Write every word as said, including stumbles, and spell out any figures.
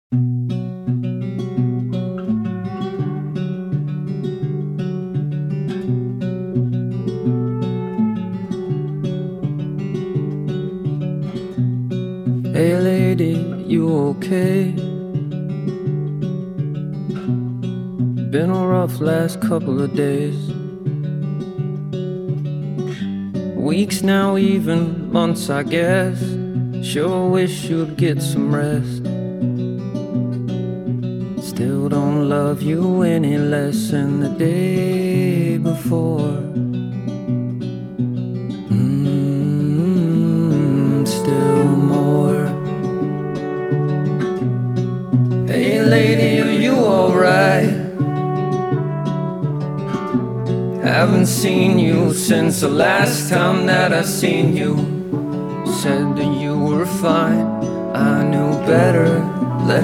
Hey lady, you okay? Been a rough last couple of days. Weeks now, even months, I guess. Sure wish you'd get some rest. Still don't love you any less than the day before. Mmm, still more. Hey lady, are you alright? Haven't seen you since the last time that I seen you. Said that you were fine, I knew better.